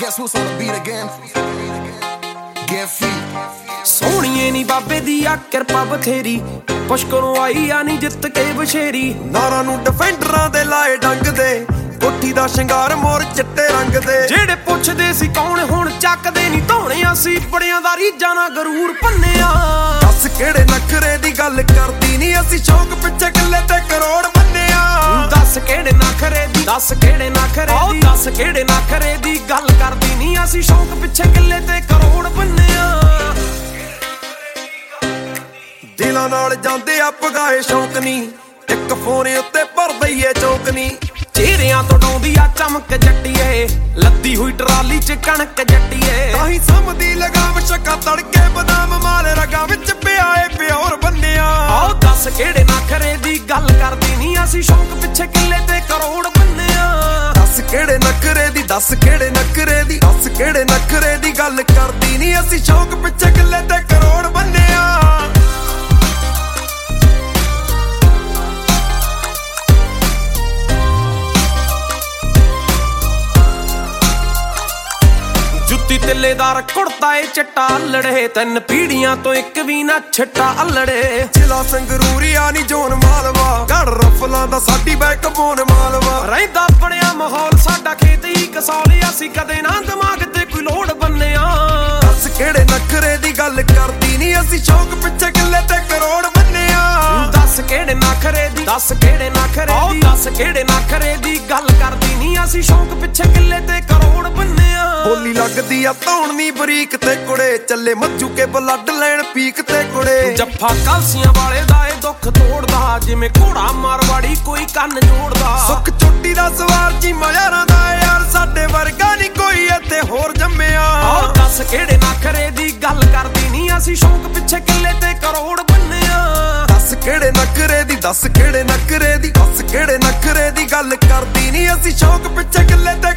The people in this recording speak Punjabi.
Guess who's on the beat again? Get free. ਸੋਹਣੀਏ ਨੀ ਬਾਬੇ ਦੀ ਆ ਕਿਰਪਾ ਬਥੇਰੀ, ਪੁਸ਼ਕਰੋਂ ਆਈ ਆ ਨੀ ਜਿੱਤ ਕੇ ਬਸ਼ੇਰੀ। ਨਾਰਾਂ ਨੂੰ ਡਿਫੈਂਡਰਾਂ ਦੇ ਲਾਏ ਡੰਗ ਦੇ, ਕੋਠੀ ਦਾ ਸ਼ਿੰਗਾਰ ਮੋਰ ਚਿੱਟੇ ਰੰਗ ਦੇ। ਜਿਹੜੇ ਪੁੱਛਦੇ ਸੀ ਕੌਣ ਹੁਣ ਚੱਕਦੇ ਨੀ ਧੌਣਿਆ ਸੀ, ਬੜਿਆਂ ਦਾ ਰੀਝਾਂ ਨਾਲ ਗਰੂਰ ਭੰਨਿਆ। ਦੱਸ ਕਿਹੜੇ ਨਖਰੇ ਦੀ ਗੱਲ ਕਰਦੀ ਨੀ, ਅਸੀਂ ਸ਼ੌਕ ਪਿੱਛੇ ਕਿੱਲੇ ਤੇ ਕਰੋੜ ਬੰਨਿਆ। ਦੱਸ ਕਿਹੜੇ ਨਖਰੇ ਦੀ, ਦੱਸ ਕਿਹੜੇ ਨਖਰੇ ਦੀ, ਦੱਸ ਕਿਹੜੇ ਨਖਰੇ ਦੀ ਗੱਲ ਕਰਦੀ ਨੀ, ਅਸੀਂ ਸ਼ੌਕ ਪਿੱਛੇ ਕਿੱਲੇ ਤੇ ਕਰੋੜ ਬੰਨਿਆ। ਦਿਲਾਂ ਨਾਲ ਜਾਂਦੇ ਆ ਪਗਾਏ ਸ਼ੌਕ ਨੀ, ਇੱਕ ਫੋਨ ਉੱਤੇ ਭਰ ਦਈਏ ਚੌਕ ਨੀ। ਚਿਹਰਿਆਂ ਤੋਂ ਡਾਉਂਦੀ ਆ ਚਮਕ ਜੱਟੀਏ, ਲੱਦੀ ਹੋਈ ਟਰਾਲੀ ਚ ਕਣਕ ਜੱਟੀਏ। ਤਾਹੀਂ ਸਮਦੀ ਲਗਾਮ ਸ਼ੱਕਾ ਤੜਕੇ ਬਦਾਮ ਮਾਲ ਰਗਾਂ ਵਿੱਚ ਪਿਆ ਏ ਪਿਓਰ ਬੰਨਿਆ। ਆਓ ਦੱਸ ਕਿਹੜੇ ਨਖਰੇ ਦੀ ਗੱਲ ਕਰਦੀ ਨੀ, ਅਸੀਂ ਸ਼ੌਕ ਪਿੱਛੇ ਕਿੱਲੇ ਤੇ ਕਰੋੜ ਬੰਨਿਆ। ਦੱਸ ਕਿਹੜੇ ਨਖਰੇ ਦੀ, ਦੱਸ ਕਿਹੜੇ ਨਖਰੇ ਦੀ, ਦੱਸ ਕਿਹੜੇ ਨਖਰੇ ਦੀ ਗੱਲ ਕਰਦੀ ਨੀ, ਅਸੀਂ ਸ਼ੌਕ ਪਿੱਛੇ ਕਿੱਲੇ ਤੇ ਕਰੋੜ ਬੰਨਿਆ। ਜੁੱਤੀ ਤਿੱਲੇਦਾਰ ਕੁੜਤਾ ਏ ਚਿੱਟਾ ਅਲੜੇ, ਤਿੰਨ ਪੀੜੀਆਂ ਤੋਂ ਇੱਕ ਵੀ ਨਾ ਛਿੱਟਾ ਅਲੜੇ। ਜ਼ਿਲ੍ਹਾ ਸੰਗਰੂਰੀਆ ਨੀ ਜੋਨ ਮਾਲਵਾ, ਗੜ ਰਫਲਾਂ ਦਾ ਸਾਡੀ ਬੈਕਬੋਨ ਮਾਲਵਾ। ਰਹਿੰਦਾ ਬਣਿਆ ਮਾਹੌਲ ਸਾਡਾ ਖੇਤ ਹੀ ਕਸੌਲਿਆ, ਅਸੀਂ ਕਦੇ ਨਾ ਦਿਮਾਗ ਤੇ ਕੋਈ ਲੋੜ ਬੰਨਿਆ। ਦੱਸ ਕਿਹੜੇ ਨਖਰੇ ਦੀ ਗੱਲ ਕਰਦੀ ਨੀ, ਅਸੀਂ ਸ਼ੌਕ ਪਿੱਛੇ ਕਿੱਲੇ ਤੇ ਕਰੋੜ ਬੰਨਿਆ। ਦੱਸ ਕਿਹੜੇ ਨਖਰੇ ਦੀ, ਦੱਸ ਕਿਹੜੇ ਨਖਰੇ ਦੀ, ਦੱਸ ਕਿਹੜੇ ਨਖਰੇ ਦੀ ਗੱਲ ਕਰਦੀ ਨੀ, ਅਸੀਂ ਸ਼ੌਕ ਪਿੱਛੇ ਕਿੱਲੇ ਤੇ ਕਰੋੜ ਬੰਨਿਆ। ਬੋਲੀ ਲੱਗਦੀ ਆ ਧੌਣ ਨੀ ਬਰੀਕ ਤੇ ਕੁੜੇ, ਚੱਲੇ ਮੱਜੂ ਕੇ ਬਲੱਡ ਲੈਣ ਪੀਕ ਤੇ ਕੁੜੇ। ਜੱਫਾ ਕਲਸੀਆਂ ਵਾਲੇ ਦਾ ਏ ਦੁੱਖ ਤੋੜਦਾ, ਜਿਵੇਂ ਘੋੜਾ ਮਾਰਵਾੜੀ ਕੋਈ ਕੰਨ ਜੋੜਦਾ। ਸੁੱਖ ਚੋਟੀ ਦਾ ਸਵਾਰ ਜੀ ਮਜ਼ਾਰਾਂ ਦਾ ਯਾਰ, ਸਾਡੇ ਵਰਗਾ ਨੀ ਕੋਈ ਇੱਥੇ ਹੋਰ ਜੰਮਿਆ। ਆਹ ਦੱਸ ਕਿਹੜੇ ਨਖਰੇ ਦੀ ਗੱਲ ਕਰਦੀ ਨੀ, ਅਸੀਂ ਸ਼ੌਕ ਪਿੱਛੇ ਕਿੱਲੇ ਤੇ ਕਰੋੜ ਬੰਨਿਆ। ਦੱਸ ਕਿਹੜੇ ਨਖਰੇ ਦੀ, ਦੱਸ ਕਿਹੜੇ ਨਖਰੇ ਦੀ, ਦੱਸ ਕਿਹੜੇ ਨਖਰੇ ਦੀ ਗੱਲ ਕਰਦੀ ਨੀ, ਅਸੀਂ ਸ਼ੌਕ ਪਿੱਛੇ ਕਿੱਲੇ ਤੇ